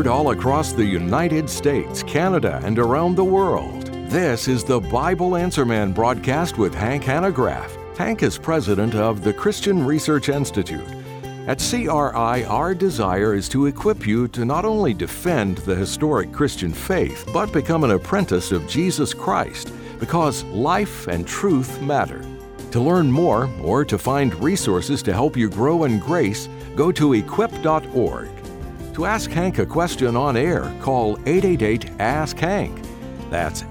all across the United States, Canada, and around the world. This is the Bible Answer Man broadcast with Hank Hanegraaff. Hank is president of the Christian Research Institute. At CRI, our desire is to equip you to not only defend the historic Christian faith, but become an apprentice of Jesus Christ, because life and truth matter. To learn more or to find resources to help you grow in grace, go to equip.org. To ask Hank a question on air, call 888-ASK-HANK. That's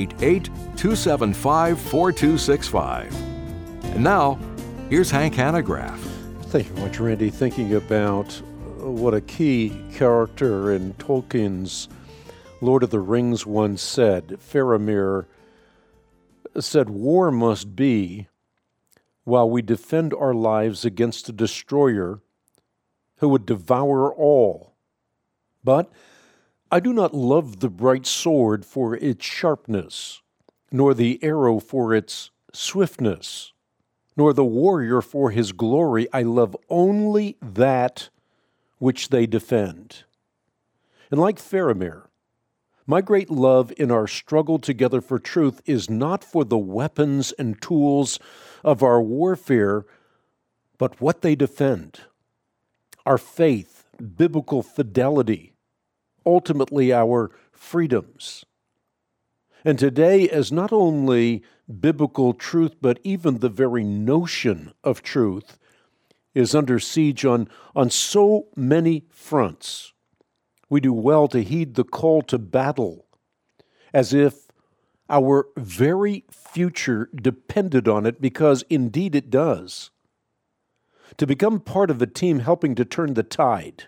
888-275-4265. And now, here's Hank Hanegraaff. Thank you very much, Randy. Thinking about what a key character in Tolkien's Lord of the Rings once said. Faramir said, "War must be while we defend our lives against a destroyer who would devour all. But I do not love the bright sword for its sharpness, nor the arrow for its swiftness, nor the warrior for his glory. I love only that which they defend." And like Faramir, my great love in our struggle together for truth is not for the weapons and tools of our warfare, but what they defend. Our faith, biblical fidelity, ultimately our freedoms. And today, as not only biblical truth, but even the very notion of truth is under siege on so many fronts, we do well to heed the call to battle as if our very future depended on it, because indeed it does. To become part of a team helping to turn the tide,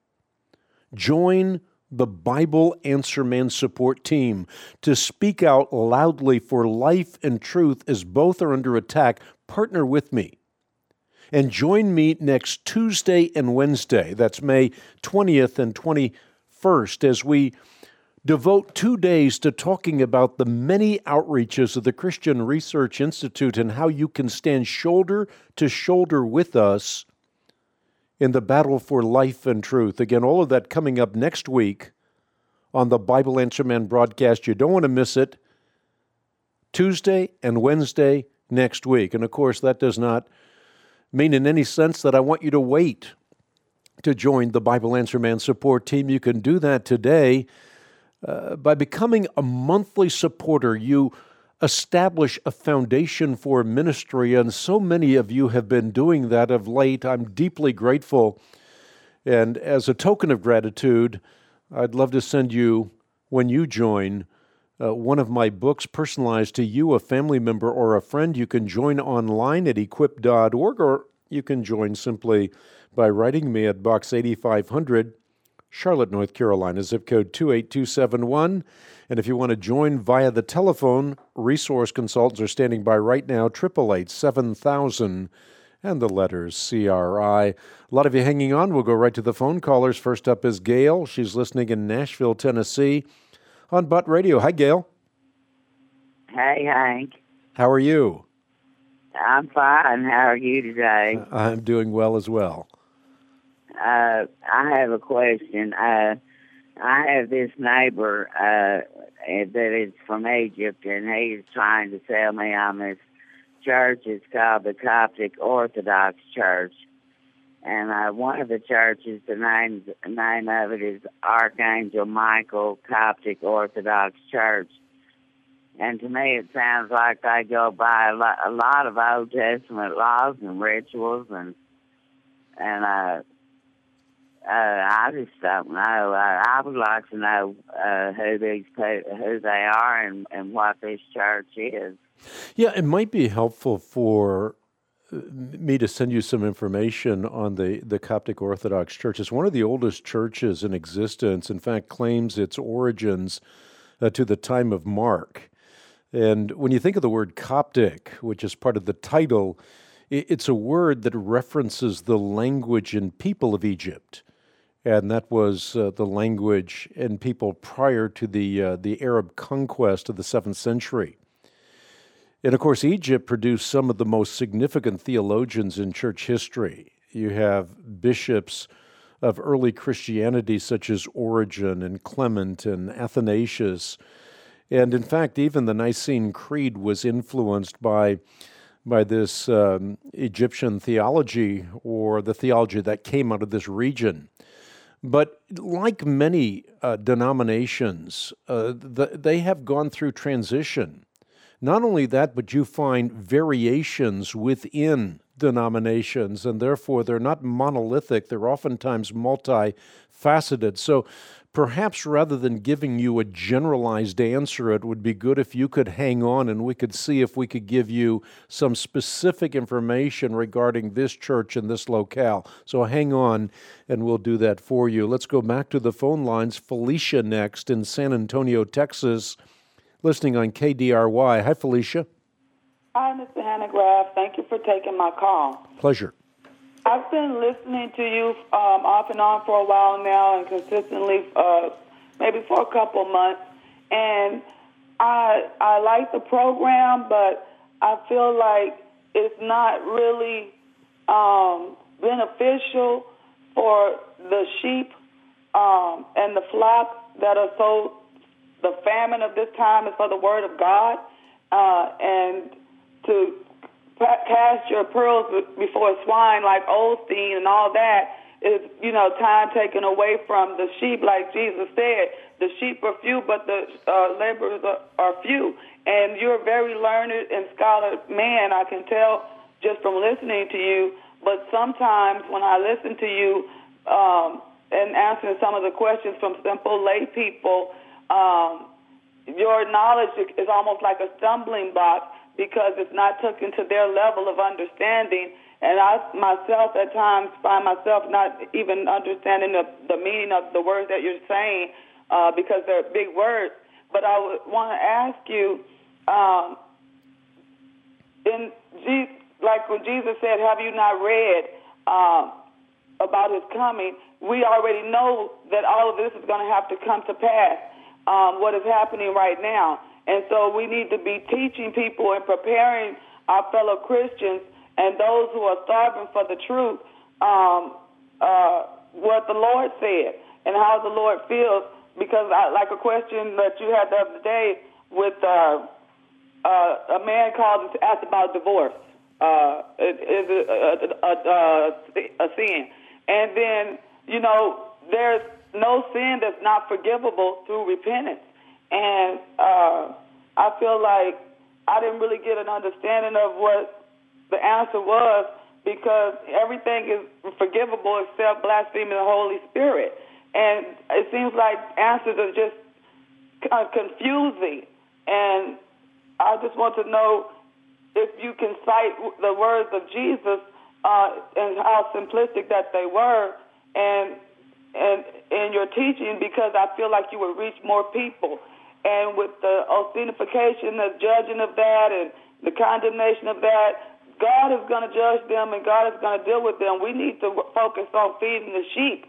join the Bible Answer Man support team to speak out loudly for life and truth as both are under attack. Partner with me and join me next Tuesday and Wednesday. That's May 20th and 21st as we devote 2 days to talking about the many outreaches of the Christian Research Institute and how you can stand shoulder to shoulder with us in the battle for life and truth. Again, all of that coming up next week on the Bible Answer Man broadcast. You don't want to miss it. Tuesday and Wednesday next week. And of course, that does not mean in any sense that I want you to wait to join the Bible Answer Man support team. You can do that today by becoming a monthly supporter. You establish a foundation for ministry, and so many of you have been doing that of late. I'm deeply grateful, and as a token of gratitude, I'd love to send you, when you join, one of my books personalized to you, a family member or a friend. You can join online at equip.org, or you can join simply by writing me at Box 8500, Charlotte, North Carolina, zip code 28271. And if you want to join via the telephone, resource consultants are standing by right now, 888-7000 and the letters CRI. A lot of you hanging on. We'll go right to the phone callers. First up is Gail. She's listening in Nashville, Tennessee on Butt Radio. Hi, Gail. Hey, Hank. How are you? I'm fine. How are you today? I'm doing well as well. I have a question. I have this neighbor that is from Egypt, and he's trying to tell me I'm this church. It's called the Coptic Orthodox Church. And one of the churches, the name of it is Archangel Michael Coptic Orthodox Church. And to me, it sounds like they go by a lot of Old Testament laws and rituals, and I just don't know. I would like to know who they are and what this church is. Yeah, it might be helpful for me to send you some information on the Coptic Orthodox Church. It's one of the oldest churches in existence. In fact, claims its origins to the time of Mark. And when you think of the word Coptic, which is part of the title, it's a word that references the language and people of Egypt. And that was the language and people prior to the Arab conquest of the 7th century. And of course, Egypt produced some of the most significant theologians in church history. You have bishops of early Christianity, such as Origen and Clement and Athanasius. And in fact, even the Nicene Creed was influenced by this Egyptian theology, or the theology that came out of this region. But like many denominations, they have gone through transition. Not only that, but you find variations within denominations, and therefore they're not monolithic. They're oftentimes multifaceted. So perhaps rather than giving you a generalized answer, it would be good if you could hang on and we could see if we could give you some specific information regarding this church and this locale. So hang on and we'll do that for you. Let's go back to the phone lines. Felicia next in San Antonio, Texas, listening on KDRY. Hi, Felicia. Hi, Mr. Hanegraaff. Thank you for taking my call. Pleasure. I've been listening to you off and on for a while now, and consistently, maybe for a couple months. And I like the program, but I feel like it's not really beneficial for the sheep and the flock that are so. The famine of this time is for the word of God, and to cast your pearls before swine like Osteen and all that is, time taken away from the sheep. Like Jesus said, the sheep are few, but the laborers are few. And you're a very learned and scholar man, I can tell just from listening to you. But sometimes when I listen to you and answering some of the questions from simple lay people, your knowledge is almost like a stumbling block because it's not taken to their level of understanding. And I myself at times find myself not even understanding the meaning of the words that you're saying because they're big words. But I would want to ask you, like when Jesus said, have you not read about his coming? We already know that all of this is going to have to come to pass. What is happening right now. And so we need to be teaching people and preparing our fellow Christians and those who are starving for the truth what the Lord said and how the Lord feels. Because like a question that you had the other day with a man called to ask about divorce. Is it a sin? And then, there's no sin that's not forgivable through repentance. And I feel like I didn't really get an understanding of what the answer was because everything is forgivable except blaspheming the Holy Spirit. And it seems like answers are just confusing. And I just want to know if you can cite the words of Jesus and how simplistic that they were and in your teaching, because I feel like you would reach more people. And with the Osteenification, the judging of that, and the condemnation of that, God is going to judge them and God is going to deal with them. We need to focus on feeding the sheep.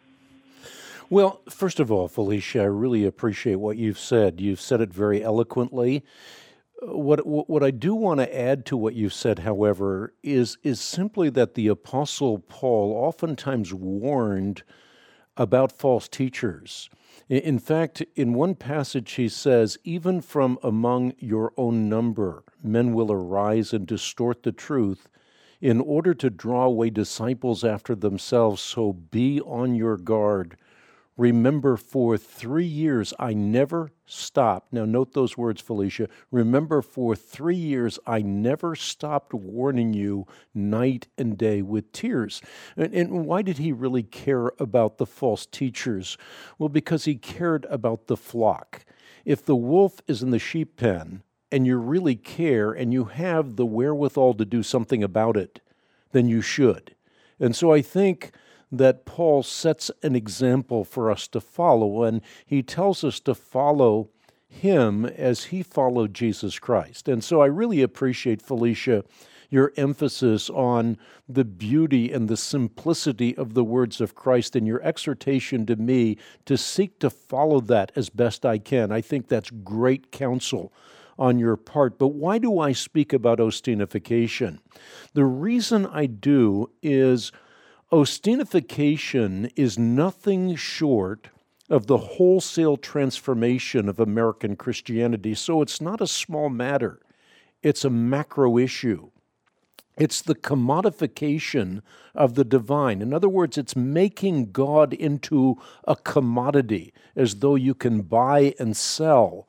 Well, first of all, Felicia, I really appreciate what you've said. You've said it very eloquently. What I do want to add to what you've said, however, is simply that the Apostle Paul oftentimes warned about false teachers. In fact, in one passage he says, even from among your own number, men will arise and distort the truth in order to draw away disciples after themselves. So be on your guard. Remember, for 3 years I never stopped. Now note those words, Felicia. Remember, for 3 years I never stopped warning you night and day with tears. And why did he really care about the false teachers? Well, because he cared about the flock. If the wolf is in the sheep pen and you really care and you have the wherewithal to do something about it, then you should. And so I think that Paul sets an example for us to follow, and he tells us to follow him as he followed Jesus Christ. And so I really appreciate, Felicia, your emphasis on the beauty and the simplicity of the words of Christ and your exhortation to me to seek to follow that as best I can. I think that's great counsel on your part. But why do I speak about Osteenification? The reason I do is Ostinification is nothing short of the wholesale transformation of American Christianity. So it's not a small matter. It's a macro issue. It's the commodification of the divine. In other words, it's making God into a commodity, as though you can buy and sell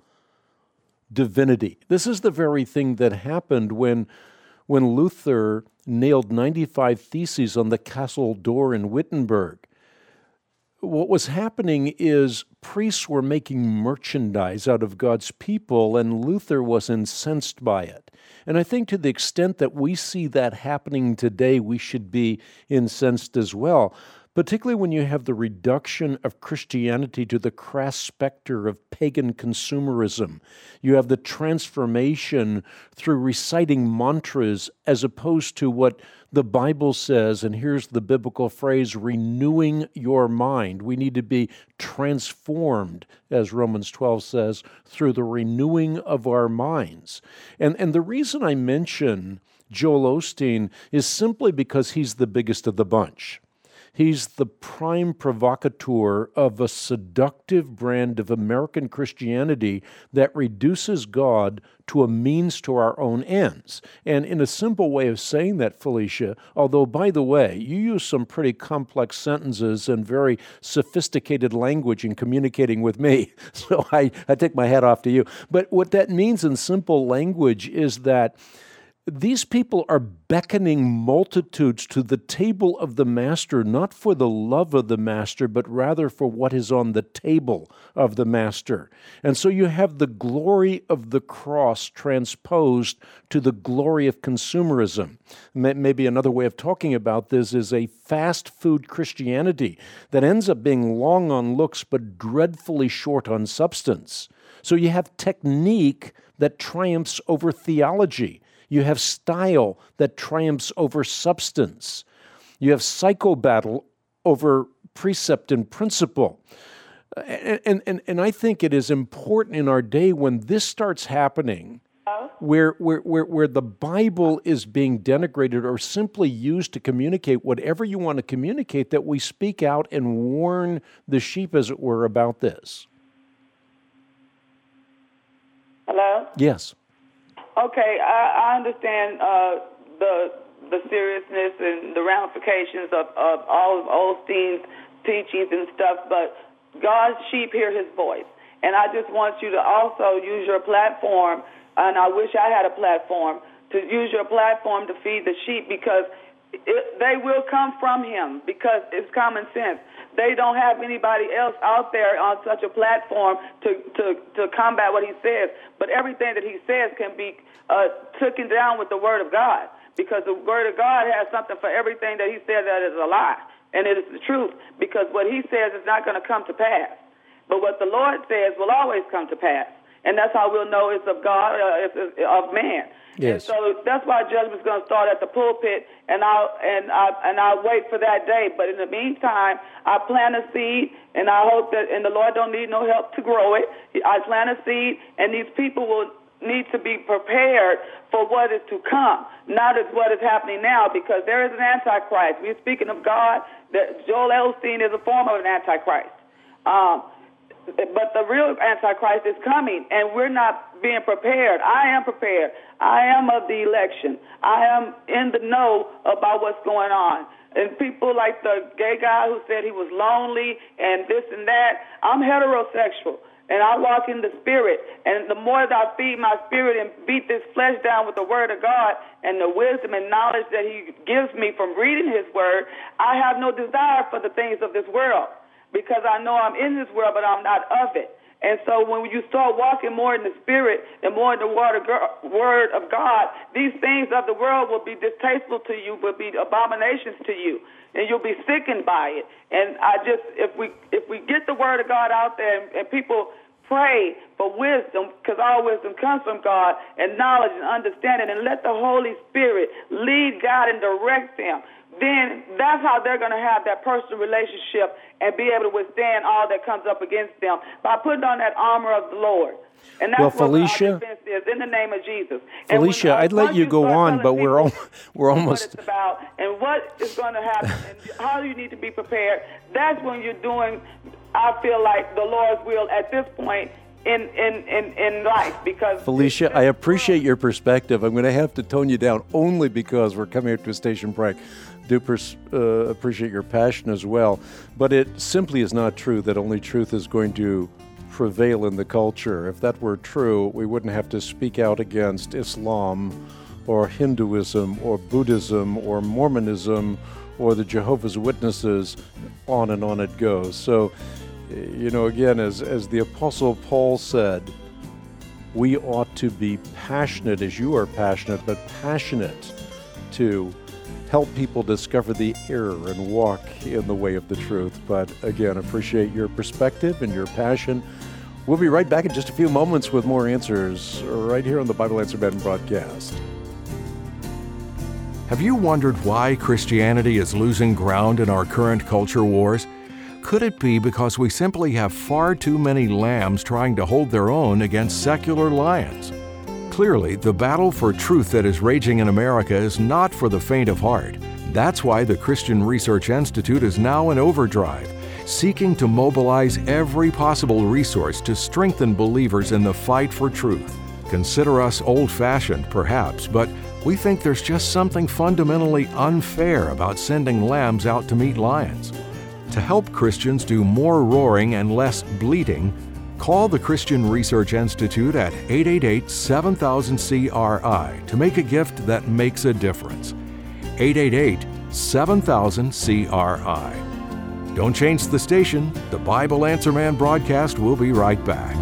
divinity. This is the very thing that happened when Luther nailed 95 theses on the castle door in Wittenberg. What was happening is priests were making merchandise out of God's people, and Luther was incensed by it. And I think to the extent that we see that happening today, we should be incensed as well, particularly when you have the reduction of Christianity to the crass specter of pagan consumerism. You have the transformation through reciting mantras as opposed to what the Bible says, and here's the biblical phrase, renewing your mind. We need to be transformed, as Romans 12 says, through the renewing of our minds. And the reason I mention Joel Osteen is simply because he's the biggest of the bunch. He's the prime provocateur of a seductive brand of American Christianity that reduces God to a means to our own ends. And in a simple way of saying that, Felicia, although, by the way, you use some pretty complex sentences and very sophisticated language in communicating with me, so I take my hat off to you. But what that means in simple language is that these people are beckoning multitudes to the table of the Master, not for the love of the Master, but rather for what is on the table of the Master. And so you have the glory of the cross transposed to the glory of consumerism. Maybe another way of talking about this is a fast food Christianity that ends up being long on looks but dreadfully short on substance. So you have technique that triumphs over theology. You have style that triumphs over substance. You have psychobattle over precept and principle. And I think it is important in our day when this starts happening, where the Bible is being denigrated or simply used to communicate whatever you want to communicate, that we speak out and warn the sheep, as it were, about this. Hello? Yes. Okay, I understand the seriousness and the ramifications of all of Osteen's teachings and stuff, but God's sheep hear his voice. And I just want you to also use your platform, and I wish I had a platform, to use your platform to feed the sheep, because they will come from him, because it's common sense. They don't have anybody else out there on such a platform to combat what he says. But everything that he says can be taken down with the Word of God, because the Word of God has something for everything that he says that is a lie. And it is the truth, because what he says is not going to come to pass. But what the Lord says will always come to pass. And that's how we'll know it's of God, of man. Yes. And so that's why judgment's going to start at the pulpit, and I'll wait for that day. But in the meantime, I plant a seed, and I hope that, and the Lord don't need no help to grow it. I plant a seed, and these people will need to be prepared for what is to come, not as what is happening now, because there is an Antichrist. We're speaking of God. That Joel Osteen is a form of an Antichrist. But the real Antichrist is coming, and we're not being prepared. I am prepared. I am of the election. I am in the know about what's going on. And people like the gay guy who said he was lonely and this and that, I'm heterosexual, and I walk in the Spirit. And the more that I feed my spirit and beat this flesh down with the Word of God and the wisdom and knowledge that he gives me from reading his Word, I have no desire for the things of this world, because I know I'm in this world, but I'm not of it. And so when you start walking more in the Spirit and more in the Word of God, these things of the world will be distasteful to you, will be abominations to you, and you'll be sickened by it. And if we get the Word of God out there and people pray for wisdom, because all wisdom comes from God, and knowledge and understanding, and let the Holy Spirit lead, guide, and direct them, then that's how they're going to have that personal relationship and be able to withstand all that comes up against them by putting on that armor of the Lord. And that's what our defense is, in the name of Jesus. Felicia, I'd let you go on, but we're almost. What it's about and what what is going to happen and how you need to be prepared. That's when you're doing, I feel like, the Lord's will at this point in life. Because Felicia, I appreciate your perspective. I'm going to have to tone you down only because we're coming up to a station break. Do appreciate your passion as well. But it simply is not true that only truth is going to prevail in the culture. If that were true, we wouldn't have to speak out against Islam or Hinduism or Buddhism or Mormonism or the Jehovah's Witnesses, on and on it goes. So, again, as the Apostle Paul said, we ought to be passionate, as you are passionate, but passionate to help people discover the error and walk in the way of the truth. But again, appreciate your perspective and your passion. We'll be right back in just a few moments with more answers right here on the Bible Answer Man broadcast. Have you wondered why Christianity is losing ground in our current culture wars? Could it be because we simply have far too many lambs trying to hold their own against secular lions? Clearly, the battle for truth that is raging in America is not for the faint of heart. That's why the Christian Research Institute is now in overdrive, seeking to mobilize every possible resource to strengthen believers in the fight for truth. Consider us old-fashioned, perhaps, but we think there's just something fundamentally unfair about sending lambs out to meet lions. To help Christians do more roaring and less bleating, call the Christian Research Institute at 888-7000-CRI to make a gift that makes a difference. 888-7000-CRI. Don't change the station. The Bible Answer Man broadcast will be right back.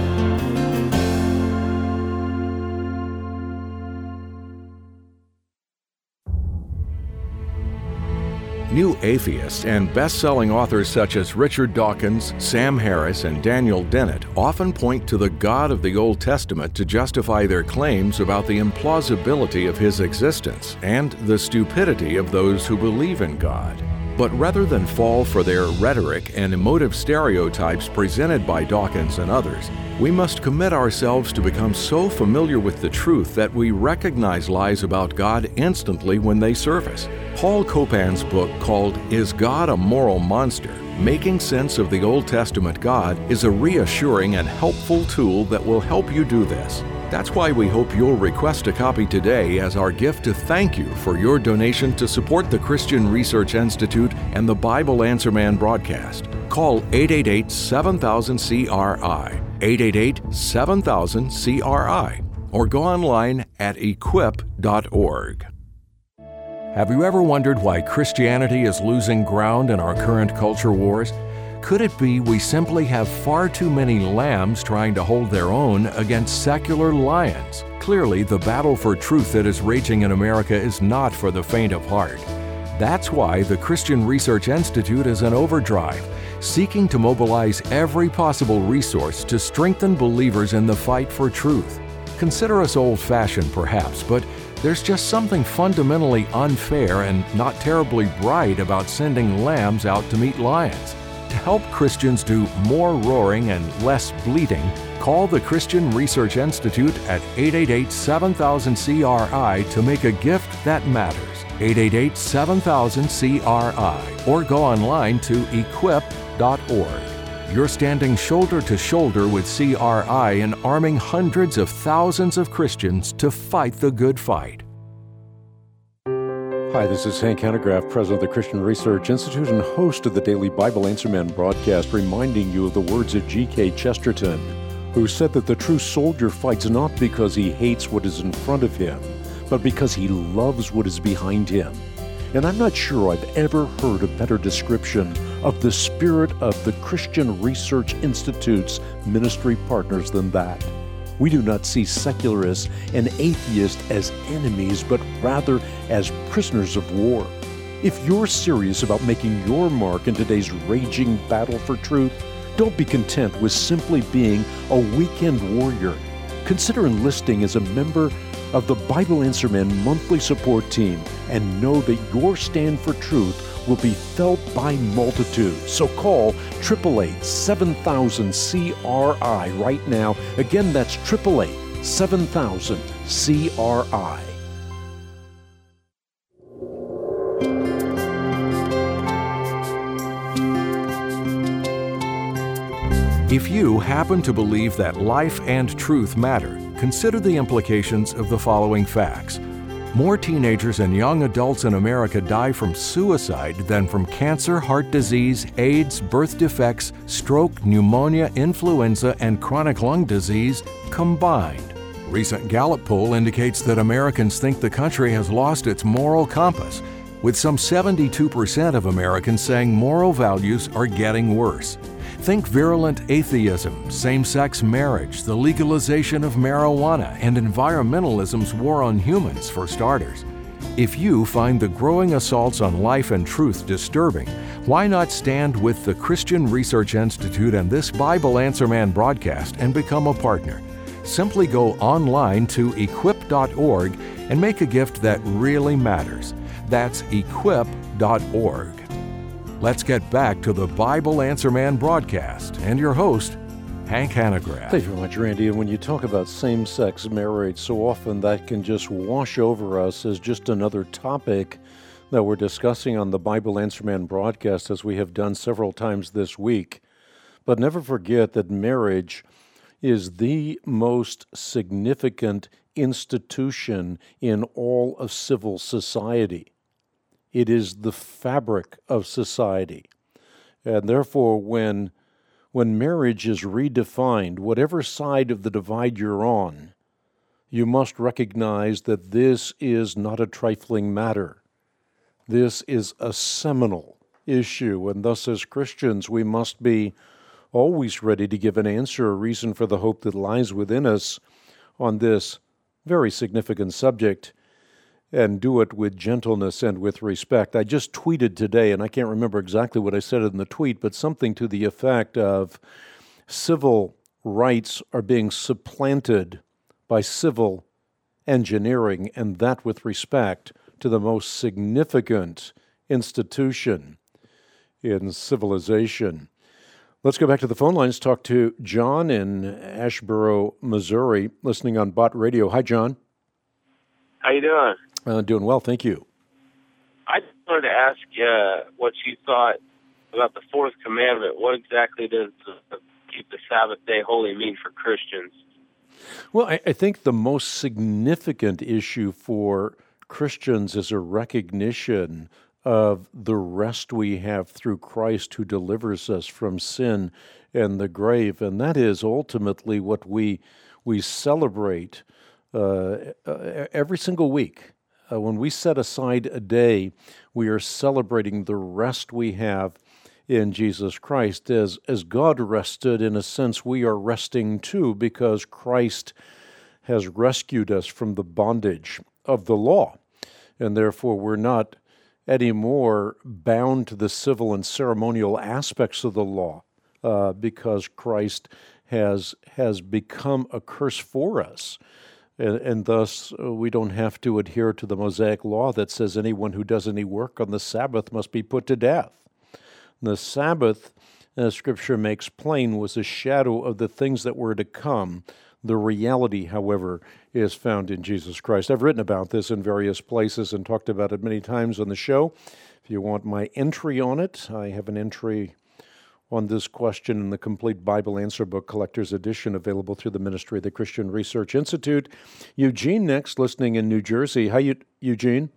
New atheists and best-selling authors such as Richard Dawkins, Sam Harris, and Daniel Dennett often point to the God of the Old Testament to justify their claims about the implausibility of his existence and the stupidity of those who believe in God. But rather than fall for their rhetoric and emotive stereotypes presented by Dawkins and others, we must commit ourselves to become so familiar with the truth that we recognize lies about God instantly when they surface. Paul Copan's book called Is God a Moral Monster? Making Sense of the Old Testament God is a reassuring and helpful tool that will help you do this. That's why we hope you'll request a copy today as our gift to thank you for your donation to support the Christian Research Institute and the Bible Answer Man broadcast. Call 888-7000-CRI, 888-7000-CRI, or go online at equip.org. Have you ever wondered why Christianity is losing ground in our current culture wars? Could it be we simply have far too many lambs trying to hold their own against secular lions? Clearly, the battle for truth that is raging in America is not for the faint of heart. That's why the Christian Research Institute is in overdrive, seeking to mobilize every possible resource to strengthen believers in the fight for truth. Consider us old-fashioned, perhaps, but there's just something fundamentally unfair and not terribly bright about sending lambs out to meet lions. To help Christians do more roaring and less bleating, call the Christian Research Institute at 888-7000-CRI to make a gift that matters. 888-7000-CRI, or go online to equip.org. You're standing shoulder to shoulder with CRI in arming hundreds of thousands of Christians to fight the good fight. Hi, this is Hank Hanegraaff, president of the Christian Research Institute and host of the daily Bible Answer Man broadcast, reminding you of the words of G.K. Chesterton, who said that the true soldier fights not because he hates what is in front of him, but because he loves what is behind him. And I'm not sure I've ever heard a better description of the spirit of the Christian Research Institute's ministry partners than that. We do not see secularists and atheists as enemies, but rather as prisoners of war. If you're serious about making your mark in today's raging battle for truth, don't be content with simply being a weekend warrior. Consider enlisting as a member of the Bible Answer Man monthly support team and know that your stand for truth will be felt by multitudes. So call 888-7000-CRI right now. Again, that's 888-7000-CRI. If you happen to believe that life and truth matter, consider the implications of the following facts. More teenagers and young adults in America die from suicide than from cancer, heart disease, AIDS, birth defects, stroke, pneumonia, influenza, and chronic lung disease combined. Recent Gallup poll indicates that Americans think the country has lost its moral compass, with some 72% of Americans saying moral values are getting worse. Think virulent atheism, same-sex marriage, the legalization of marijuana, and environmentalism's war on humans, for starters. If you find the growing assaults on life and truth disturbing, why not stand with the Christian Research Institute and this Bible Answer Man broadcast and become a partner? Simply go online to equip.org and make a gift that really matters. That's equip.org. Let's get back to the Bible Answer Man broadcast and your host, Hank Hanegraaff. Thank you very much, Randy. And when you talk about same-sex marriage, so often that can just wash over us as just another topic that we're discussing on the Bible Answer Man broadcast, as we have done several times this week. But never forget that marriage is the most significant institution in all of civil society. It is the fabric of society. And therefore, when marriage is redefined, whatever side of the divide you're on, you must recognize that this is not a trifling matter. This is a seminal issue, and thus as Christians we must be always ready to give an answer, a reason for the hope that lies within us on this very significant subject, and do it with gentleness and with respect. I just tweeted today, and I can't remember exactly what I said in the tweet, but something to the effect of civil rights are being supplanted by civil engineering, and that with respect to the most significant institution in civilization. Let's go back to the phone lines, talk to John in Asheboro, Missouri, listening on Bott Radio. Hi, John. How you doing? Doing well, thank you. I just wanted to ask what you thought about the fourth commandment. What exactly does keep the Sabbath day holy mean for Christians? Well, I think the most significant issue for Christians is a recognition of the rest we have through Christ who delivers us from sin and the grave. And that is ultimately what we celebrate every single week. When we set aside a day, we are celebrating the rest we have in Jesus Christ. As God rested, in a sense, we are resting too, because Christ has rescued us from the bondage of the law. And therefore, we're not anymore bound to the civil and ceremonial aspects of the law, because Christ has become a curse for us. And thus, we don't have to adhere to the Mosaic law that says anyone who does any work on the Sabbath must be put to death. The Sabbath, as Scripture makes plain, was a shadow of the things that were to come. The reality, however, is found in Jesus Christ. I've written about this in various places and talked about it many times on the show. If you want my entry on it, I have an entry on this question in the Complete Bible Answer Book Collector's Edition, available through the ministry of the Christian Research Institute. Eugene next, listening in New Jersey. Hi, Eugene.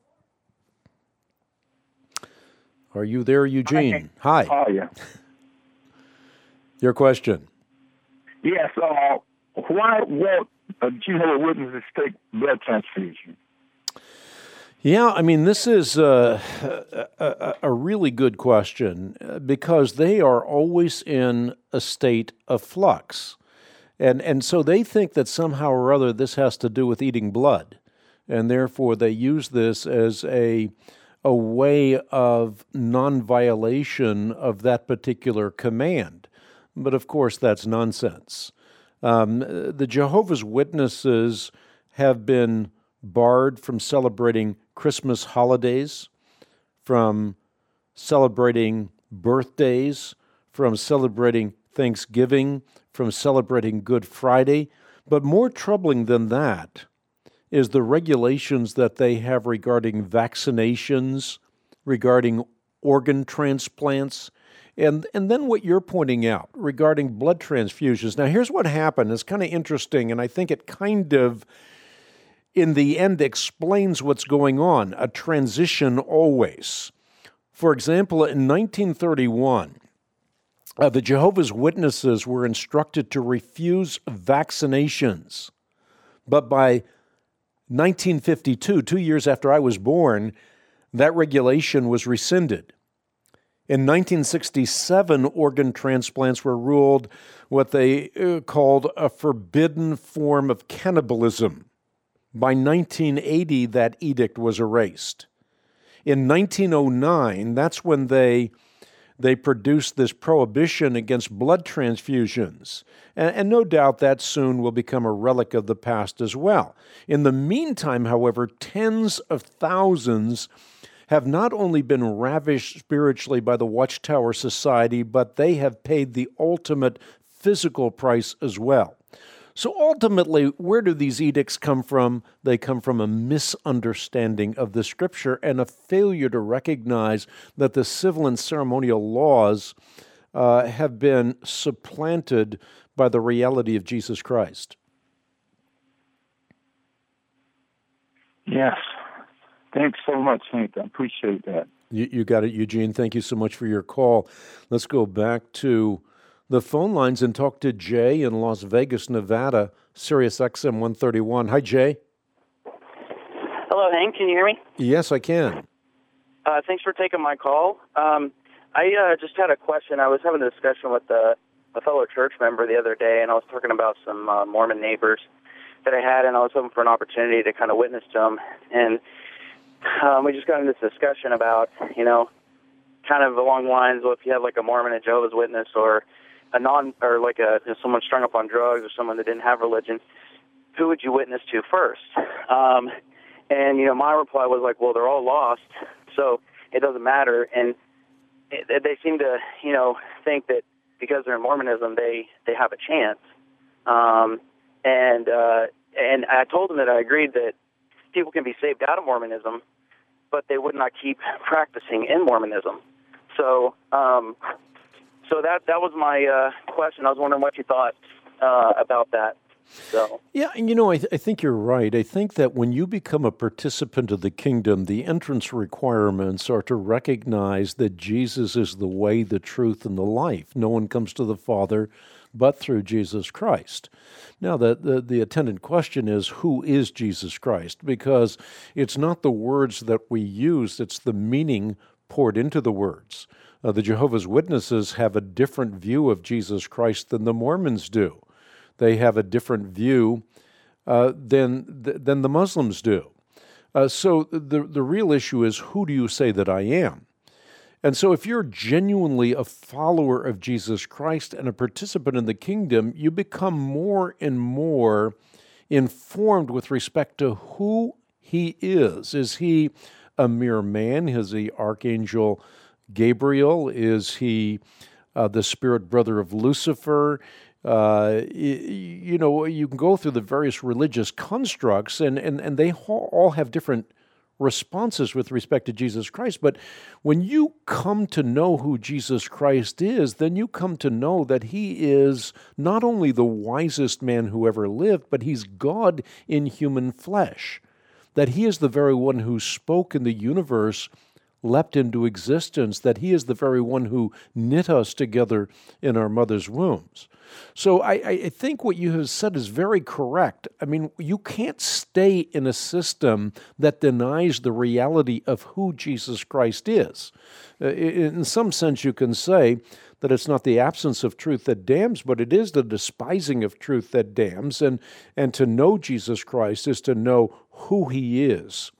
Are you there, Eugene? Hi. Oh, yeah. Your question. Yes, why won't Jehovah's Witnesses take blood transfusion? Yeah, I mean, this is a really good question, because they are always in a state of flux. And so they think that somehow or other this has to do with eating blood, and therefore they use this as a way of non-violation of that particular command. But of course, that's nonsense. The Jehovah's Witnesses have been barred from celebrating Christmas holidays, from celebrating birthdays, from celebrating Thanksgiving, from celebrating Good Friday. But more troubling than that is the regulations that they have regarding vaccinations, regarding organ transplants, And then what you're pointing out regarding blood transfusions. Now, here's what happened. It's kind of interesting, and I think it kind of, in the end, explains what's going on. A transition always. For example, in 1931, the Jehovah's Witnesses were instructed to refuse vaccinations. But by 1952, 2 years after I was born, that regulation was rescinded. In 1967, organ transplants were ruled what they called a forbidden form of cannibalism. By 1980, that edict was erased. In 1909, that's when they produced this prohibition against blood transfusions. And no doubt that soon will become a relic of the past as well. In the meantime, however, tens of thousands have not only been ravished spiritually by the Watchtower Society, but they have paid the ultimate physical price as well. So ultimately, where do these edicts come from? They come from a misunderstanding of the Scripture and a failure to recognize that the civil and ceremonial laws have been supplanted by the reality of Jesus Christ. Yes. Thanks so much, Hank. I appreciate that. You got it, Eugene. Thank you so much for your call. Let's go back to the phone lines and talk to Jay in Las Vegas, Nevada, Sirius XM 131. Hi, Jay. Hello, Hank. Can you hear me? Yes, I can. Thanks for taking my call. I just had a question. I was having a discussion with a fellow church member the other day, and I was talking about some Mormon neighbors that I had, and I was hoping for an opportunity to kind of witness to them. And we just got into this discussion about, kind of along the lines, well, if you have like a Mormon, a Jehovah's Witness, or someone strung up on drugs, or someone that didn't have religion, who would you witness to first? And my reply was like, well, they're all lost, so it doesn't matter. And they seem to, think that because they're in Mormonism, they have a chance. And I told them that I agreed that people can be saved out of Mormonism, but they would not keep practicing in Mormonism. So that was my question. I was wondering what you thought about that. So yeah, I think you're right. I think that when you become a participant of the kingdom, the entrance requirements are to recognize that Jesus is the way, the truth, and the life. No one comes to the Father but through Jesus Christ. Now, the attendant question is, who is Jesus Christ? Because it's not the words that we use, it's the meaning poured into the words. The Jehovah's Witnesses have a different view of Jesus Christ than the Mormons do. They have a different view than the Muslims do. So the real issue is, who do you say that I am? And so if you're genuinely a follower of Jesus Christ and a participant in the kingdom, you become more and more informed with respect to who he is. Is he a mere man? Is he Archangel Gabriel? Is he the spirit brother of Lucifer? You can go through the various religious constructs, and they all have different responses with respect to Jesus Christ. But when you come to know who Jesus Christ is, then you come to know that he is not only the wisest man who ever lived, but he's God in human flesh. That he is the very one who spoke and the universe leapt into existence, that he is the very one who knit us together in our mother's wombs. So I think what you have said is very correct. I mean, you can't stay in a system that denies the reality of who Jesus Christ is. In some sense, you can say that it's not the absence of truth that damns, but it is the despising of truth that damns. And to know Jesus Christ is to know who he is.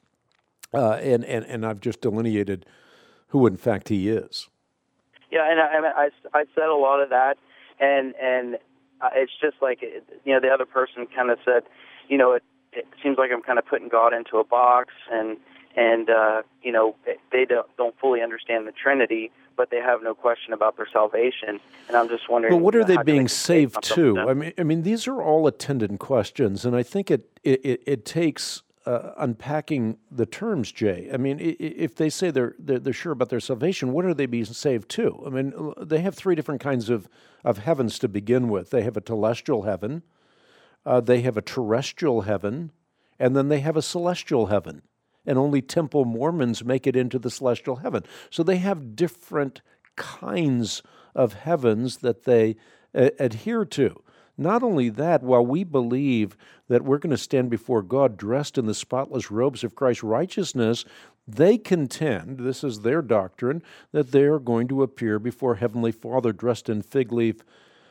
And I've just delineated who, in fact, he is. Yeah, and I said a lot of that, and it's just like, the other person kind of said, it seems like I'm kind of putting God into a box, and they don't fully understand the Trinity, but they have no question about their salvation. And I'm just wondering, but what are they being saved to? I mean, these are all attendant questions, and I think it takes unpacking the terms, Jay. I mean, if they say they're sure about their salvation, what are they being saved to? I mean, they have three different kinds of heavens to begin with. They have a telestial heaven, they have a terrestrial heaven, and then they have a celestial heaven. And only Temple Mormons make it into the celestial heaven. So they have different kinds of heavens that they adhere to. Not only that, while we believe that we're going to stand before God dressed in the spotless robes of Christ's righteousness, they contend, this is their doctrine, that they are going to appear before Heavenly Father dressed in fig leaf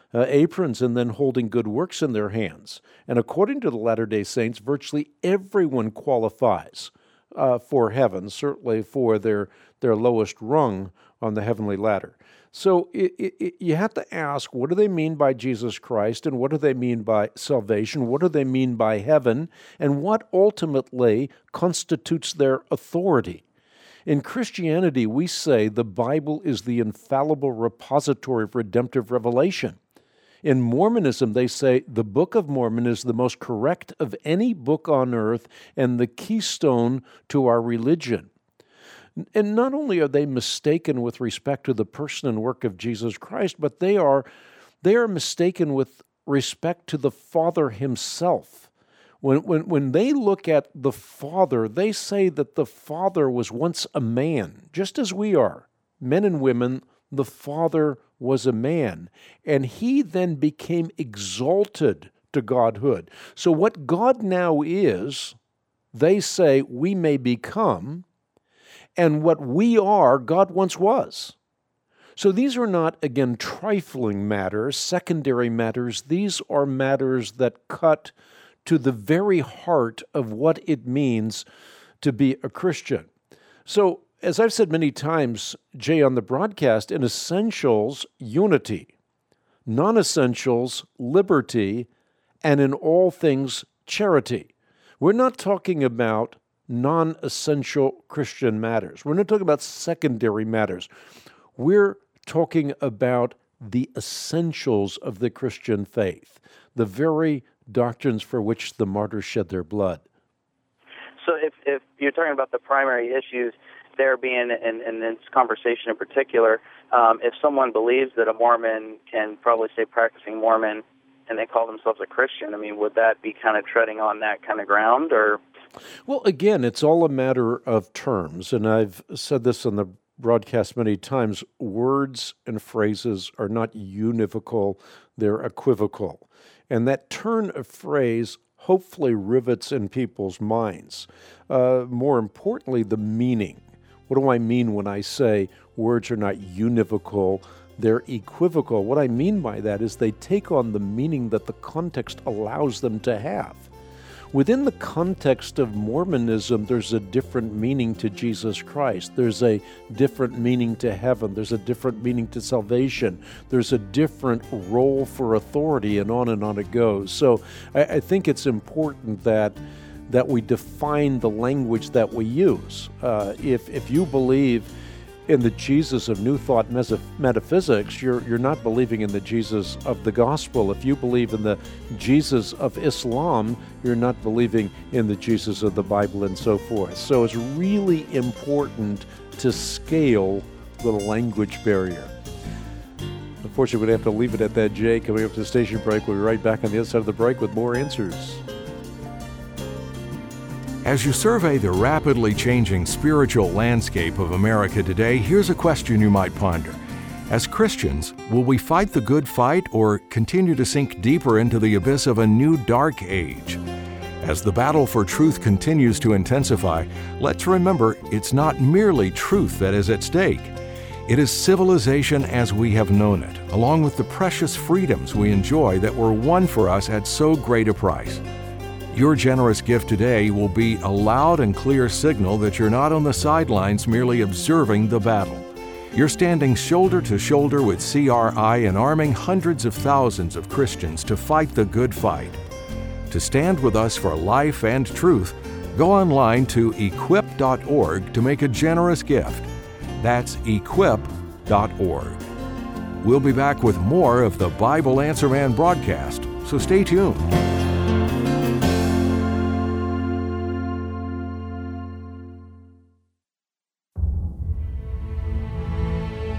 aprons and then holding good works in their hands. And according to the Latter-day Saints, virtually everyone qualifies for heaven, certainly for their lowest rung on the heavenly ladder. So you have to ask, what do they mean by Jesus Christ, and what do they mean by salvation? What do they mean by heaven? And what ultimately constitutes their authority? In Christianity, we say the Bible is the infallible repository of redemptive revelation. In Mormonism, they say the Book of Mormon is the most correct of any book on earth and the keystone to our religion. And not only are they mistaken with respect to the person and work of Jesus Christ, but they are mistaken with respect to the Father himself. When they look at the Father, they say that the Father was once a man, just as we are. Men and women, the Father was a man, and he then became exalted to godhood. So what God now is, they say we may become, and what we are, God once was. So these are not, again, trifling matters, secondary matters. These are matters that cut to the very heart of what it means to be a Christian. So, as I've said many times, Jay, on the broadcast, in essentials, unity. Non-essentials, liberty. And in all things, charity. We're not talking about non-essential Christian matters. We're not talking about secondary matters. We're talking about the essentials of the Christian faith, the very doctrines for which the martyrs shed their blood. So if you're talking about the primary issues there being in this conversation in particular, if someone believes that a Mormon can probably say practicing Mormon and they call themselves a Christian, I mean, would that be kind of treading on that kind of ground, or? Well, again, it's all a matter of terms, and I've said this on the broadcast many times. Words and phrases are not univocal, they're equivocal. And that turn of phrase hopefully rivets in people's minds. More importantly, the meaning. What do I mean when I say words are not univocal, they're equivocal? What I mean by that is they take on the meaning that the context allows them to have. Within the context of Mormonism, there's a different meaning to Jesus Christ. There's a different meaning to heaven. There's a different meaning to salvation. There's a different role for authority, and on it goes. So I think it's important that we define the language that we use. If you believe in the Jesus of New Thought metaphysics, you're not believing in the Jesus of the gospel. If you believe in the Jesus of Islam, you're not believing in the Jesus of the Bible, and so forth. So it's really important to scale the language barrier. Unfortunately, we're going to have to leave it at that, Jay. Coming up to the station break, we'll be right back on the other side of the break with more answers. As you survey the rapidly changing spiritual landscape of America today, here's a question you might ponder. As Christians, will we fight the good fight or continue to sink deeper into the abyss of a new dark age? As the battle for truth continues to intensify, let's remember it's not merely truth that is at stake. It is civilization as we have known it, along with the precious freedoms we enjoy that were won for us at so great a price. Your generous gift today will be a loud and clear signal that you're not on the sidelines merely observing the battle. You're standing shoulder to shoulder with CRI and arming hundreds of thousands of Christians to fight the good fight. To stand with us for life and truth, go online to equip.org to make a generous gift. That's equip.org. We'll be back with more of the Bible Answer Man broadcast, so stay tuned.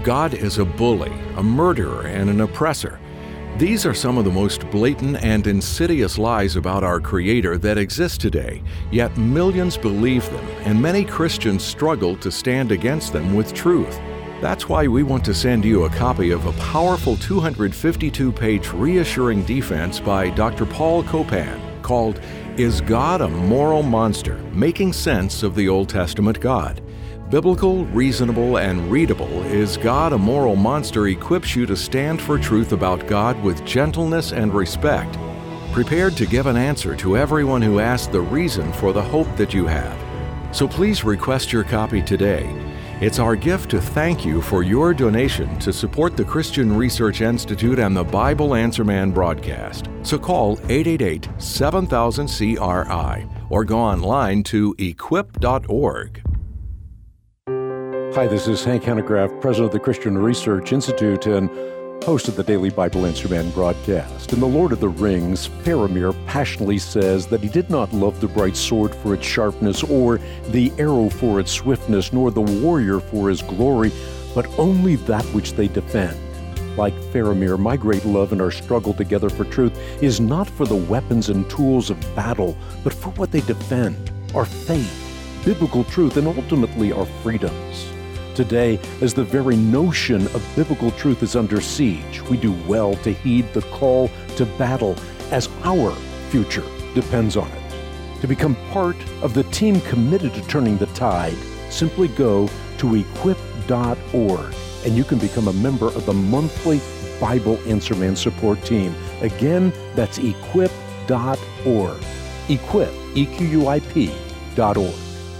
God is a bully, a murderer, and an oppressor. These are some of the most blatant and insidious lies about our Creator that exist today, yet millions believe them, and many Christians struggle to stand against them with truth. That's why we want to send you a copy of a powerful 252-page reassuring defense by Dr. Paul Copan called Is God a Moral Monster? Making Sense of the Old Testament God. Biblical, reasonable, and readable, Is God a Moral Monster equips you to stand for truth about God with gentleness and respect, prepared to give an answer to everyone who asks the reason for the hope that you have. So please request your copy today. It's our gift to thank you for your donation to support the Christian Research Institute and the Bible Answer Man broadcast. So call 888-7000-CRI or go online to equip.org. Hi, this is Hank Hanegraaff, president of the Christian Research Institute and host of the Daily Bible Answer Man broadcast. In The Lord of the Rings, Faramir passionately says that he did not love the bright sword for its sharpness, or the arrow for its swiftness, nor the warrior for his glory, but only that which they defend. Like Faramir, my great love in our struggle together for truth is not for the weapons and tools of battle, but for what they defend, our faith, biblical truth, and ultimately our freedoms. Today, as the very notion of biblical truth is under siege, we do well to heed the call to battle as our future depends on it. To become part of the team committed to turning the tide, simply go to equip.org and you can become a member of the monthly Bible Answer Man support team. Again, that's equip.org. Equip, EQUIP.org.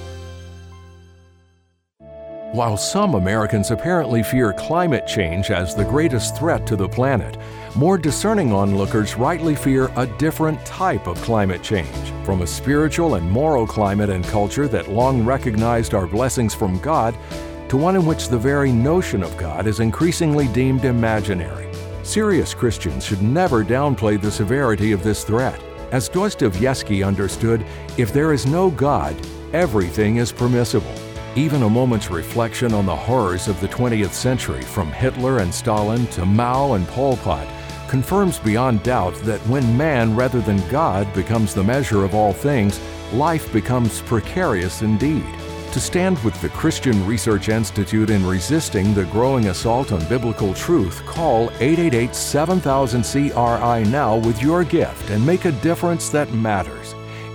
While some Americans apparently fear climate change as the greatest threat to the planet, more discerning onlookers rightly fear a different type of climate change, from a spiritual and moral climate and culture that long recognized our blessings from God to one in which the very notion of God is increasingly deemed imaginary. Serious Christians should never downplay the severity of this threat. As Dostoevsky understood, if there is no God, everything is permissible. Even a moment's reflection on the horrors of the 20th century, from Hitler and Stalin to Mao and Pol Pot, confirms beyond doubt that when man rather than God becomes the measure of all things, life becomes precarious indeed. To stand with the Christian Research Institute in resisting the growing assault on biblical truth, call 888-7000-CRI now with your gift and make a difference that matters.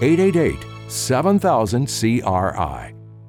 888-7000-CRI.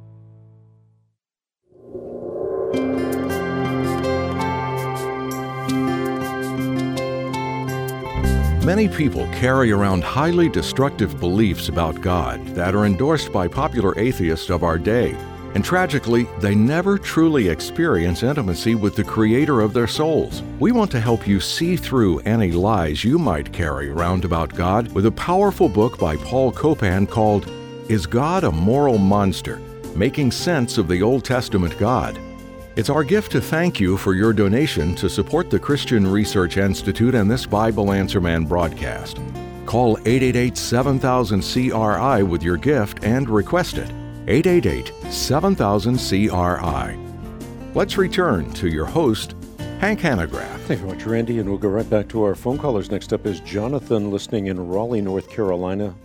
Many people carry around highly destructive beliefs about God that are endorsed by popular atheists of our day. And tragically, they never truly experience intimacy with the Creator of their souls. We want to help you see through any lies you might carry around about God with a powerful book by Paul Copan called Is God a Moral Monster? Making Sense of the Old Testament God. It's our gift to thank you for your donation to support the Christian Research Institute and this Bible Answer Man broadcast. Call 888-7000-CRI with your gift and request it. 888-7000-CRI. Let's return to your host, Hank Hanegraaff. Thank you very much, Randy, and we'll go right back to our phone callers. Next up is Jonathan, listening in Raleigh, North Carolina,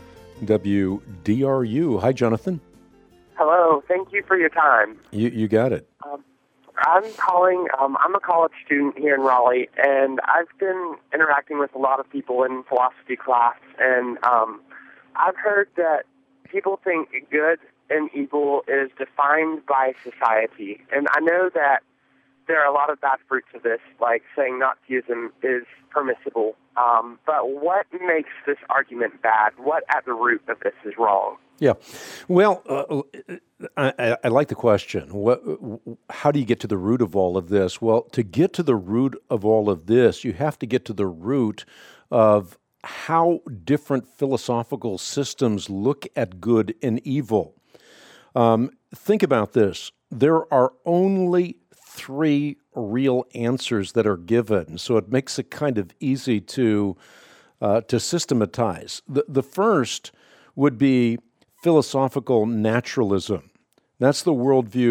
WDRU. Hi, Jonathan. Hello. Thank you for your time. You got it. I'm calling. I'm a college student here in Raleigh, and I've been interacting with a lot of people in philosophy class, and I've heard that people think good and evil is defined by society. And I know that there are a lot of bad fruits of this, like saying Nazism is permissible. But what makes this argument bad? What at the root of this is wrong? Yeah. Well, I like the question. How do you get to the root of all of this? Well, to get to the root of all of this, you have to get to the root of how different philosophical systems look at good and evil. Think about this. There are only 3 real answers that are given, so it makes it kind of easy to systematize. The first would be philosophical naturalism. That's the worldview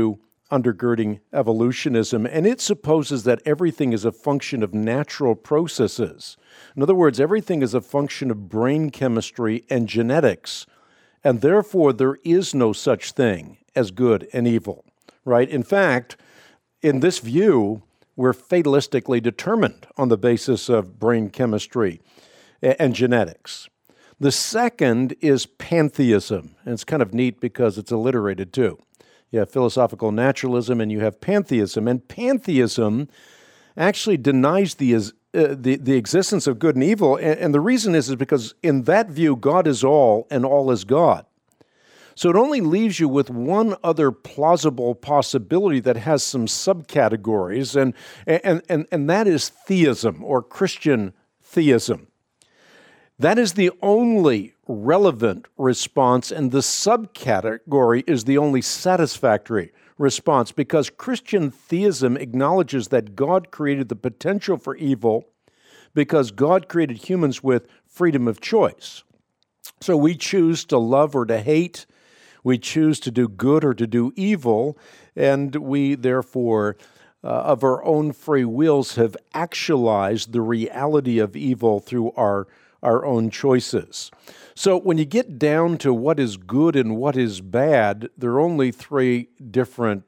undergirding evolutionism, and it supposes that everything is a function of natural processes. In other words, everything is a function of brain chemistry and genetics, and therefore there is no such thing as good and evil, right? In fact, in this view, we're fatalistically determined on the basis of brain chemistry and genetics. The second is pantheism, and it's kind of neat because it's alliterated too. You have philosophical naturalism and you have pantheism, and pantheism actually denies the existence of good and evil, and the reason is because in that view, God is all and all is God. So it only leaves you with one other plausible possibility that has some subcategories, and that is theism or Christian theism. That is the only relevant response, and the subcategory is the only satisfactory response, because Christian theism acknowledges that God created the potential for evil because God created humans with freedom of choice. So we choose to love or to hate, we choose to do good or to do evil, and we therefore, of our own free wills, have actualized the reality of evil through our own choices. So when you get down to what is good and what is bad, there are only three different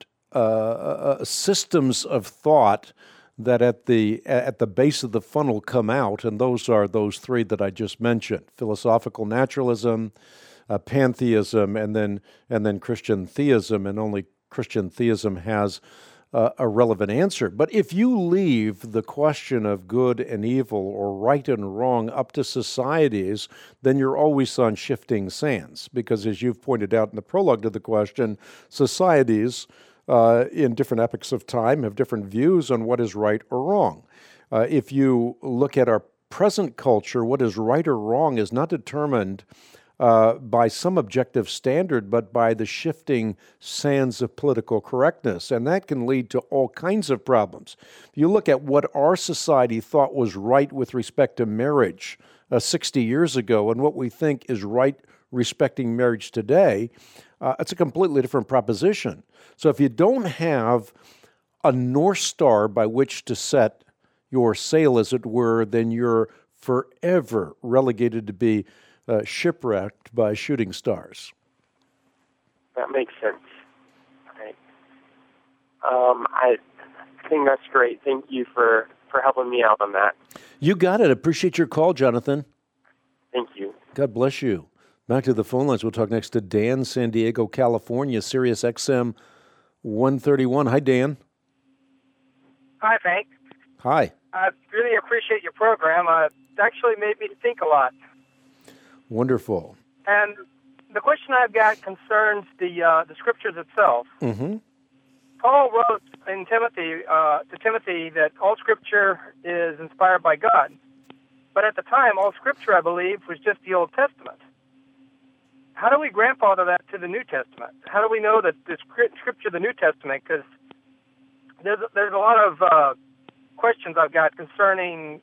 systems of thought that at the base of the funnel come out, and those are those three that I just mentioned: philosophical naturalism, pantheism, and then Christian theism, and only Christian theism has a relevant answer. But if you leave the question of good and evil or right and wrong up to societies, then you're always on shifting sands, because as you've pointed out in the prologue to the question, societies in different epochs of time have different views on what is right or wrong. If you look at our present culture, what is right or wrong is not determined by some objective standard, but by the shifting sands of political correctness. And that can lead to all kinds of problems. If you look at what our society thought was right with respect to marriage 60 years ago and what we think is right respecting marriage today, it's a completely different proposition. So if you don't have a North Star by which to set your sail, as it were, then you're forever relegated to be shipwrecked by shooting stars. That makes sense. Right. I think that's great. Thank you for helping me out on that. You got it. Appreciate your call, Jonathan. Thank you. God bless you. Back to the phone lines. We'll talk next to Dan, San Diego, California, Sirius XM 131. Hi, Dan. Hi, Frank. Hi. I really appreciate your program. It actually made me think a lot. Wonderful. And the question I've got concerns the scriptures itself. Mm-hmm. Paul wrote in Timothy to Timothy that all scripture is inspired by God. But at the time, all scripture, I believe, was just the Old Testament. How do we grandfather that to the New Testament? How do we know that the scripture of the New Testament? Because there's a lot of questions I've got concerning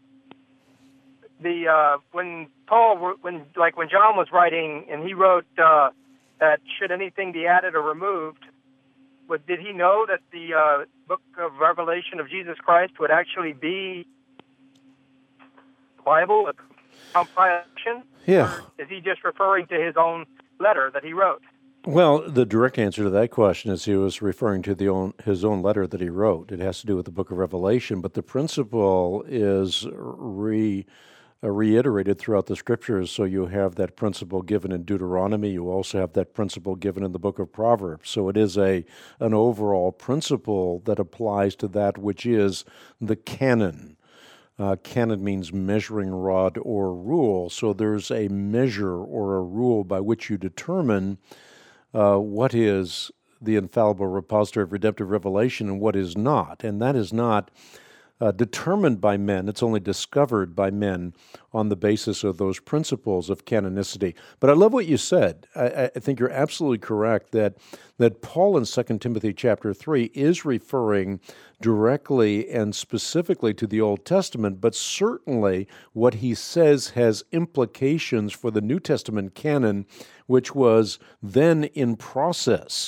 when John was writing and he wrote that should anything be added or removed, did he know that the book of Revelation of Jesus Christ would actually be the Bible, a compilation? Yeah. Or is he just referring to his own letter that he wrote? Well, the direct answer to that question is he was referring to his own letter that he wrote. It has to do with the book of Revelation, but the principle is reiterated throughout the scriptures. So you have that principle given in Deuteronomy. You also have that principle given in the book of Proverbs. So it is an overall principle that applies to that which is the canon. Canon means measuring rod or rule. So there's a measure or a rule by which you determine what is the infallible repository of redemptive revelation and what is not. And that is not determined by men. It's only discovered by men on the basis of those principles of canonicity. But I love what you said. I think you're absolutely correct that Paul in 2 Timothy chapter 3 is referring directly and specifically to the Old Testament, but certainly what he says has implications for the New Testament canon, which was then in process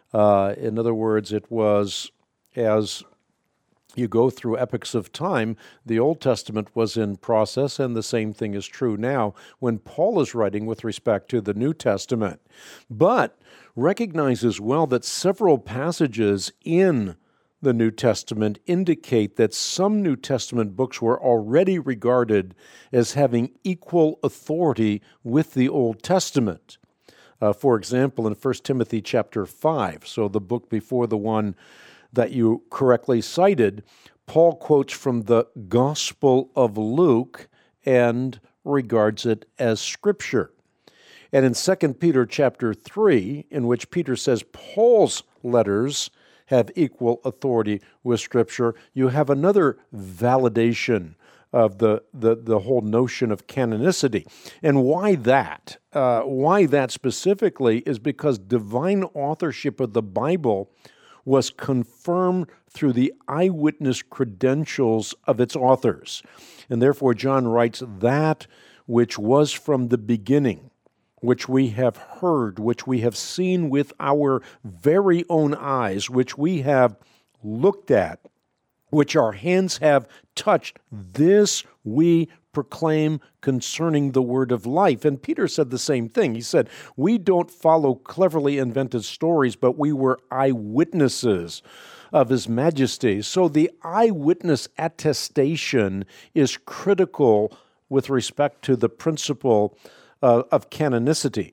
In other words, it was as you go through epochs of time, the Old Testament was in process, and the same thing is true now when Paul is writing with respect to the New Testament. But recognize as well that several passages in the New Testament indicate that some New Testament books were already regarded as having equal authority with the Old Testament. For example, in 1 Timothy chapter 5, so the book before the one that you correctly cited, Paul quotes from the Gospel of Luke and regards it as Scripture. And in 2 Peter chapter 3, in which Peter says Paul's letters have equal authority with Scripture, you have another validation of the whole notion of canonicity. And why that? Why that specifically is because divine authorship of the Bible was confirmed through the eyewitness credentials of its authors. And therefore, John writes, that which was from the beginning, which we have heard, which we have seen with our very own eyes, which we have looked at, which our hands have touched, this we proclaim concerning the word of life. And Peter said the same thing. He said, we don't follow cleverly invented stories, but we were eyewitnesses of His Majesty. So the eyewitness attestation is critical with respect to the principle of canonicity.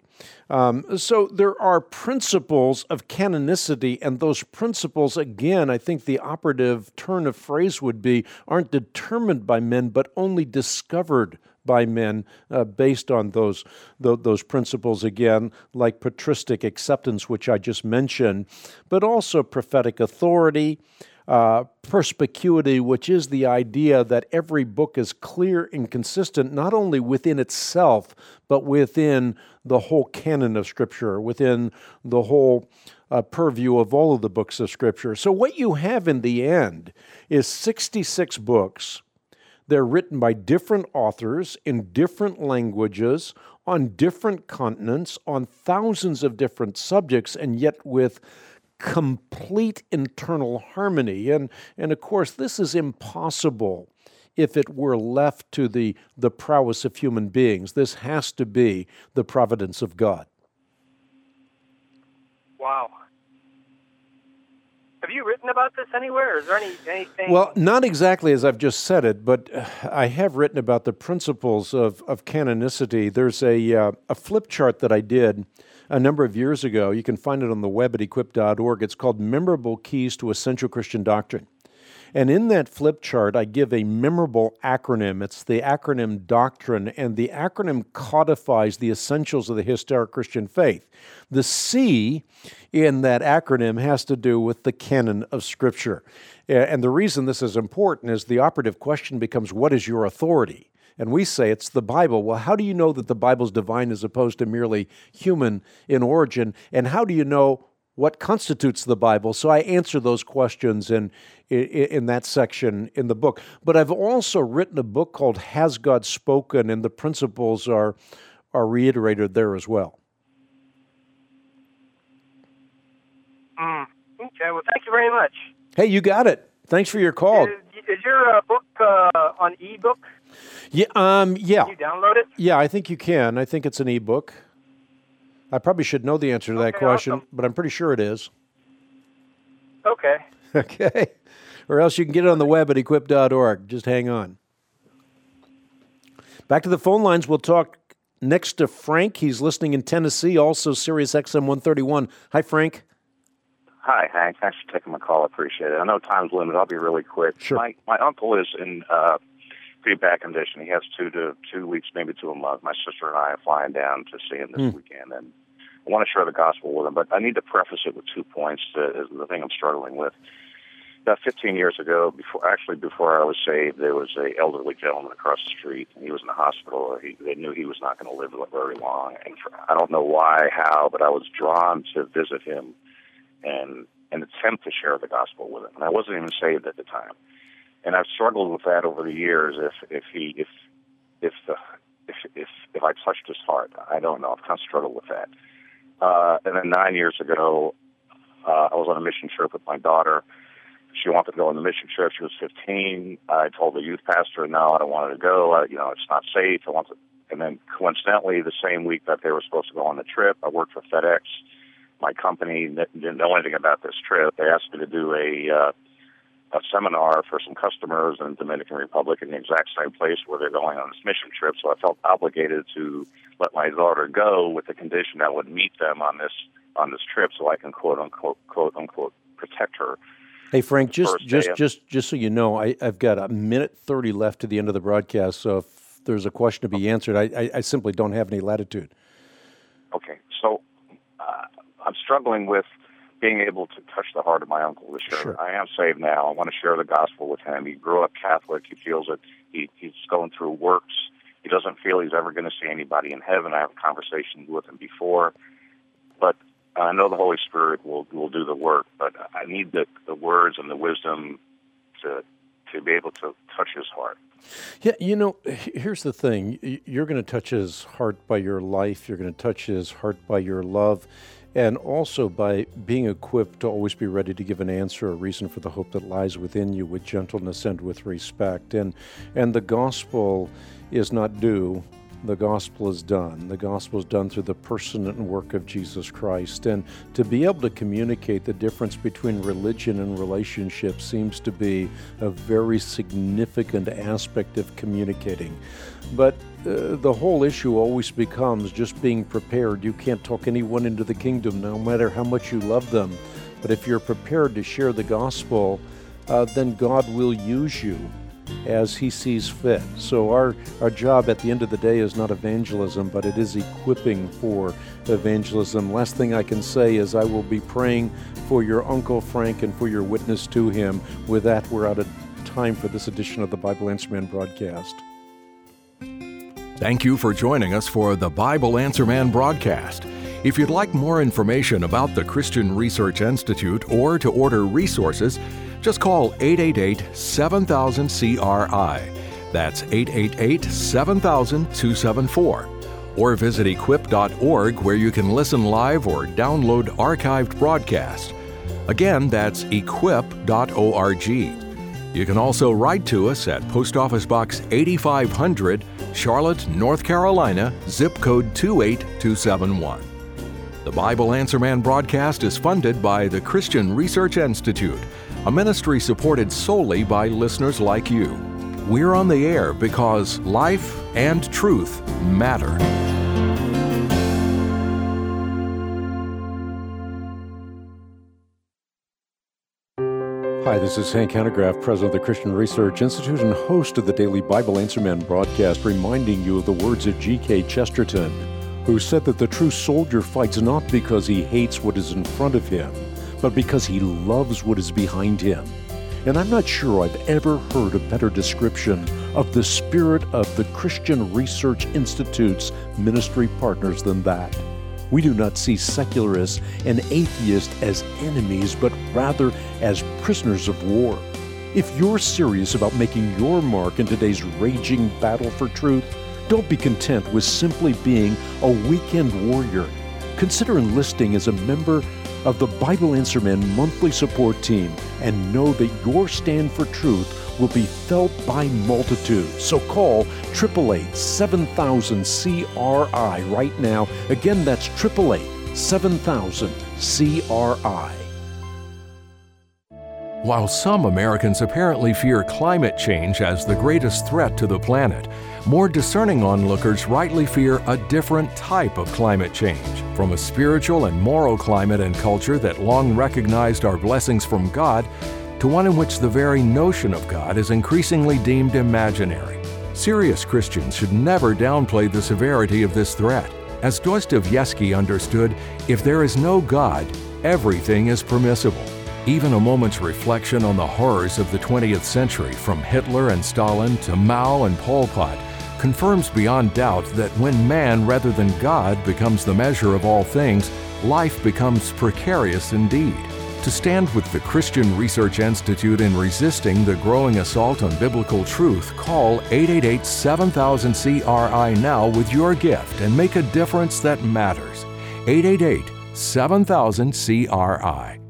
So there are principles of canonicity, and those principles, again, I think the operative turn of phrase would be, aren't determined by men, but only discovered by men based on those principles, again, like patristic acceptance, which I just mentioned, but also prophetic authority, perspicuity, which is the idea that every book is clear and consistent, not only within itself, but within the whole canon of Scripture, within the whole purview of all of the books of Scripture. So what you have in the end is 66 books. They're written by different authors in different languages, on different continents, on thousands of different subjects, and yet with complete internal harmony. And of course, this is impossible if it were left to the prowess of human beings. This has to be the providence of God. Wow. Have you written about this anywhere? Is there anything? Well, not exactly as I've just said it, but I have written about the principles of canonicity. There's a flip chart that I did a number of years ago. You can find it on the web at equip.org. It's called Memorable Keys to Essential Christian Doctrine. And in that flip chart, I give a memorable acronym. It's the acronym doctrine, and the acronym codifies the essentials of the historic Christian faith. The C in that acronym has to do with the canon of Scripture. And the reason this is important is the operative question becomes, what is your authority? And we say it's the Bible. Well, how do you know that the Bible's divine as opposed to merely human in origin? And how do you know what constitutes the Bible? So I answer those questions in that section in the book. But I've also written a book called Has God Spoken? And the principles are reiterated there as well. Okay, well, thank you very much. Hey, you got it. Thanks for your call. Is your book on ebook? Yeah. Yeah. Can you download it? Yeah, I think you can. I think it's an ebook. I probably should know the answer to that question, awesome. But I'm pretty sure it is. Okay. Okay. Or else you can get it on the web at equip.org. Just hang on. Back to the phone lines. We'll talk next to Frank. He's listening in Tennessee, also Sirius XM 131. Hi, Frank. Hi, Hank. Thanks for taking my call. I appreciate it. I know time's limited. I'll be really quick. Sure. My uncle is in pretty bad condition. He has 2 weeks, maybe to a month. My sister and I are flying down to see him this weekend, and I want to share the gospel with him, but I need to preface it with 2 points. The thing I'm struggling with. About 15 years ago, before I was saved, there was an elderly gentleman across the street, and he was in the hospital. They knew he was not going to live very long, and I don't know why, how, but I was drawn to visit him and attempt to share the gospel with him. And I wasn't even saved at the time, and I've struggled with that over the years. If I touched his heart, I don't know. I've kind of struggled with that. And then 9 years ago, I was on a mission trip with my daughter. She wanted to go on the mission trip. She was 15. I told the youth pastor, no, I don't want her to go. It's not safe. And then coincidentally, the same week that they were supposed to go on the trip, I worked for FedEx. My company didn't know anything about this trip. They asked me to do a seminar for some customers in the Dominican Republic in the exact same place where they're going on this mission trip. So I felt obligated to let my daughter go with the condition that I would meet them on this trip so I can quote unquote protect her. Hey Frank, just so you know, I've got a minute 30 left to the end of the broadcast. So if there's a question to be answered, I simply don't have any latitude. Okay, so I'm struggling with being able to touch the heart of my uncle this year. Sure. I am saved now. I want to share the gospel with him. He grew up Catholic. He feels that he's going through works. He doesn't feel he's ever going to see anybody in heaven. I have conversations with him before. But I know the Holy Spirit will do the work. But I need the words and the wisdom to be able to touch his heart. Yeah, here's the thing. You're going to touch his heart by your life. You're going to touch his heart by your love. And also by being equipped to always be ready to give an answer, a reason for the hope that lies within you with gentleness and with respect. And the gospel is not due. The gospel is done. The gospel is done through the person and work of Jesus Christ. And to be able to communicate the difference between religion and relationship seems to be a very significant aspect of communicating. But the whole issue always becomes just being prepared. You can't talk anyone into the kingdom, no matter how much you love them. But if you're prepared to share the gospel, then God will use you as he sees fit. So our job at the end of the day is not evangelism, but it is equipping for evangelism. Last thing I can say is I will be praying for your Uncle Frank and for your witness to him. With that, we're out of time for this edition of the Bible Answer Man broadcast. Thank you for joining us for the Bible Answer Man broadcast. If you'd like more information about the Christian Research Institute or to order resources, just call 888-7000-CRI. That's 888-7000-274. Or visit equip.org where you can listen live or download archived broadcasts. Again, that's equip.org. You can also write to us at Post Office Box 8500, Charlotte, North Carolina, zip code 28271. The Bible Answer Man broadcast is funded by the Christian Research Institute, a ministry supported solely by listeners like you. We're on the air because life and truth matter. Hi, this is Hank Hanegraaff, president of the Christian Research Institute and host of the daily Bible Answer Man broadcast, reminding you of the words of G.K. Chesterton, who said that the true soldier fights not because he hates what is in front of him, but because he loves what is behind him. And I'm not sure I've ever heard a better description of the spirit of the Christian Research Institute's ministry partners than that. We do not see secularists and atheists as enemies, but rather as prisoners of war. If you're serious about making your mark in today's raging battle for truth, don't be content with simply being a weekend warrior. Consider enlisting as a member of the Bible Answer Man monthly support team and know that your stand for truth will be felt by multitudes. So call 888-7000-CRI right now. Again, that's 888-7000-CRI. While some Americans apparently fear climate change as the greatest threat to the planet, more discerning onlookers rightly fear a different type of climate change, from a spiritual and moral climate and culture that long recognized our blessings from God to one in which the very notion of God is increasingly deemed imaginary. Serious Christians should never downplay the severity of this threat. As Dostoevsky understood, if there is no God, everything is permissible. Even a moment's reflection on the horrors of the 20th century, from Hitler and Stalin to Mao and Pol Pot, confirms beyond doubt that when man rather than God becomes the measure of all things, life becomes precarious indeed. To stand with the Christian Research Institute in resisting the growing assault on biblical truth, call 888-7000-CRI now with your gift and make a difference that matters. 888-7000-CRI.